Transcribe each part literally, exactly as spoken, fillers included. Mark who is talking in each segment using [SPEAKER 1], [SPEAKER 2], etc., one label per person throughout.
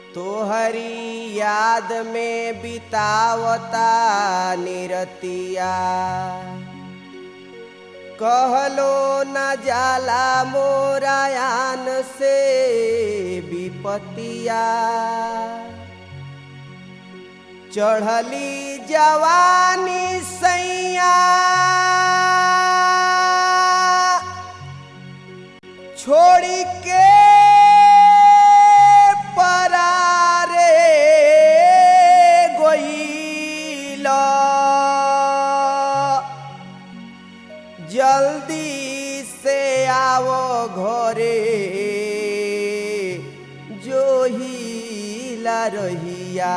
[SPEAKER 1] तोहरी याद में बितावता निरतिया कहलो न जाला मोरायान से विपतिया चढ़ली जवानी सैया छोड़ी के परारे गोइला जल्दी से आवो घरे जो हिला रहिया।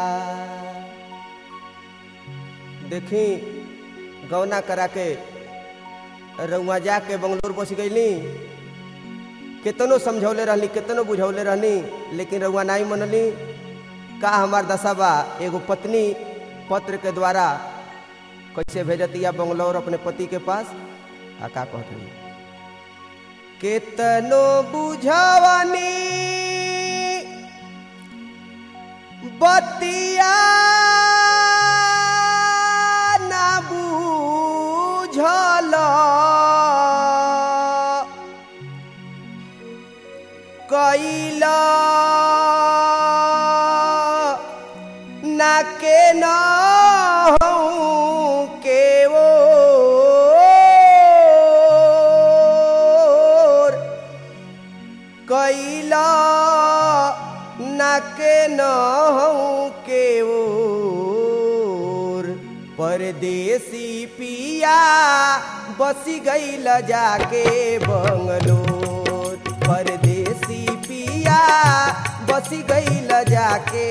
[SPEAKER 1] देखी गौना करा के रउआ जाके बंगलोर बस गईली, केतनो समझौले रहनी केतनो बुझौले रहनी लेकिन रउआ नहीं मनली। का हमार दशा बा, एगो पत्नी पत्र के द्वारा कैसे भेजतिया बंगलोर अपने पति के पास। आ का कहती केतनो बुझवनी बतिया ना बुझल कैला ना के न के ओर कैला ना के न के ओर परदेसी पिया बसी गईल जाके बंगलोर। परदेसी पिया बसी गईल जाके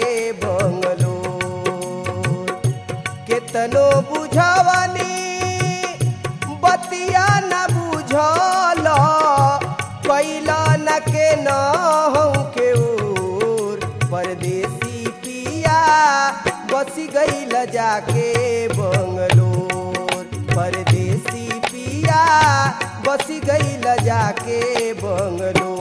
[SPEAKER 1] बंगलोर। केतनो बुझवनी बतिया न बुझल कैला न के न के ओर परदेसी पिया बसी गईल जाके बंगलोर। परदेसी पिया बसी गईल जाके बंगलोर।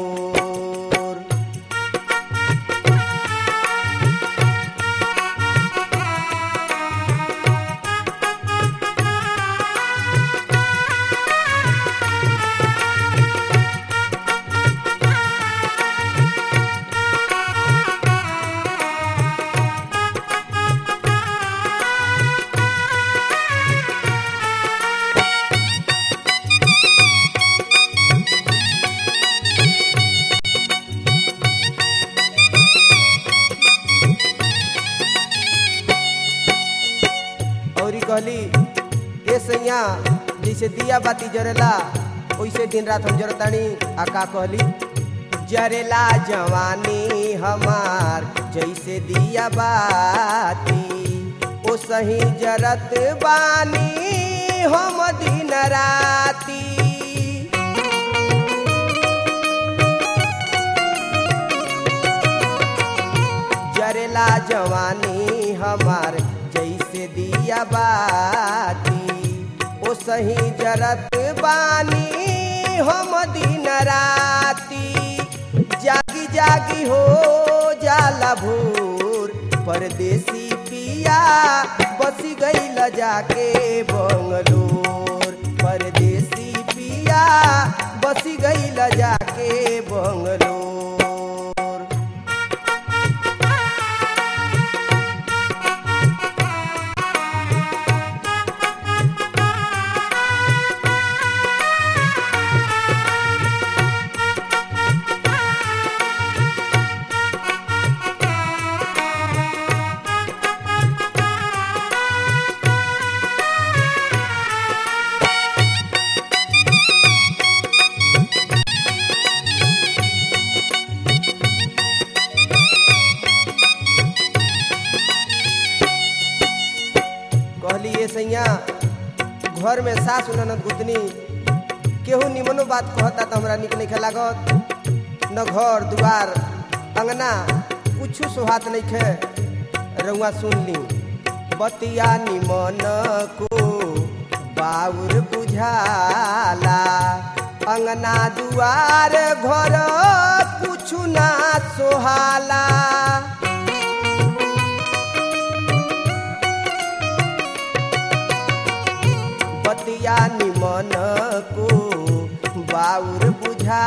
[SPEAKER 1] कहली ए सैया जैसे दिया बाती जरेला वैसे दिन रात हम जरतानी। आ का कहली जरेला जवानी हमार जैसे दिया बाती ओ सही जरत बानी हम दिन राती। जरेला जवानी हमार जैसे दिया बाती ओ सही जरत बानी हम दिन राती। जागी जागी हो जाला भोर परदेसी पिया बसी गईल जाके बंगलोर। परदेसी पिया बसी गईल जाके बंगलोर। सैया घर में सास ननद गुतनी केहू निमनो बात कहता तो हमरा निक नहीं लागत। न घर दुआर अंगना कुछ सोहात नहीं खे। रउआ सुन ली बतिया निमन को बाउर बुझाला अंगना दुआर घर कुछ ना सोहाला।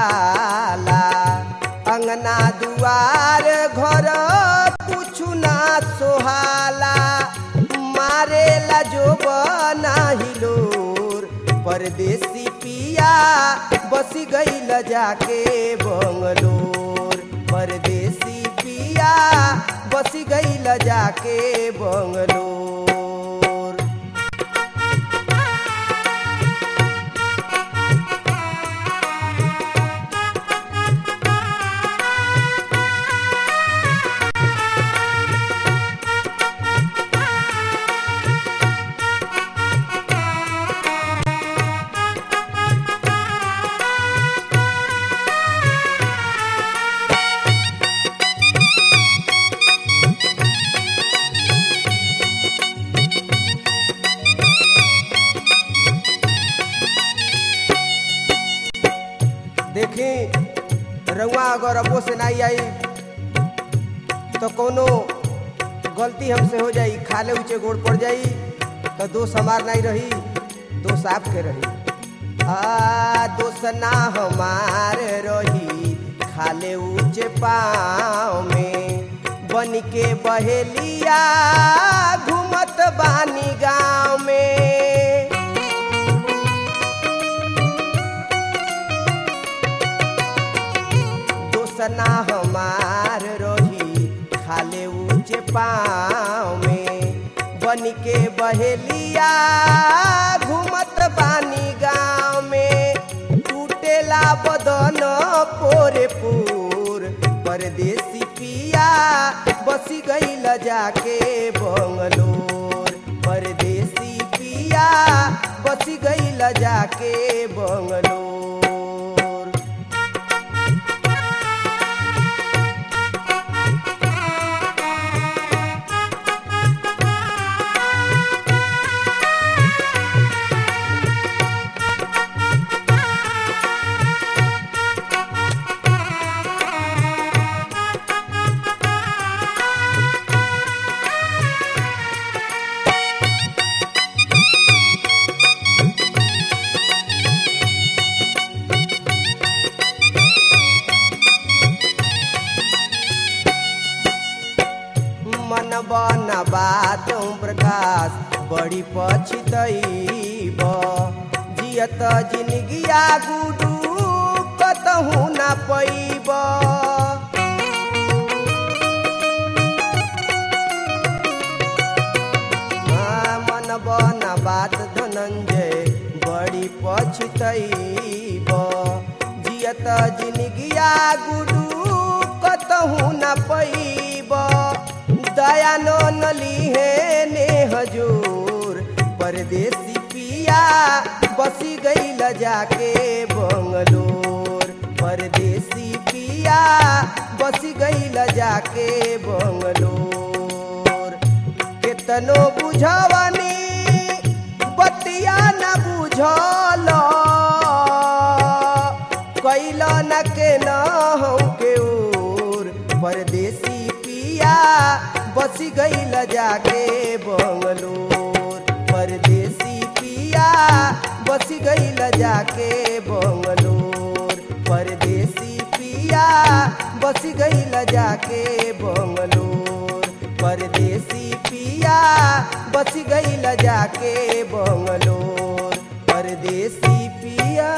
[SPEAKER 1] बुझाला अंगना दुआर घर कुछु ना सोहाला मारेला जो बना हिलोर परदेसी पिया बसी गईल जाके बंगलोर परदेसी पिया बसी गईल जाके बंगलोर। देखी रउआ अगर अबो से नहीं आई तो कोनो गलती हमसे हो जाई खाले ऊंचे गोड़ पड़ जाई तो दोष हमार नहीं रही दोष आपके रही। आ दोष ना हमार रही खाले ऊंचे पाँव में बन के बहेलिया घूमत बानी गाँव में ना हमार रही खाले ऊंचे पाँव में बन के बहेलिया घूमत बानी गाँव में टूटेला बदन पोरे पूर परदेसी पिया बसी गईल जाके बंगलोर परदेसी पिया बसी गईल जाके बंगलोर। बन बात प्रकाश बड़ी पछतईब जियत जिनगिया गुडू कतहू ना पैब मन बन बात धनंजय बड़ी पछतईब जियत जिनगिया गुडू कतहू ना पैब दया नो नली है ने हजूर परदेसी पिया बसी गईल जाके बंगलोर परदेसी पिया बसी गईल जाके बंगलोर। केतनो बुझवनी बतिया न बुझल कैल न के न हो के ओर परदेसी पिया बसी गईल जाके बंगलोर परदेसी पिया बसी गईल जाके बंगलोर परदेसी पिया बसी गईल जाके बंगलोर परदेसी पिया बसी गईल जाके बंगलोर परदेसी पिया।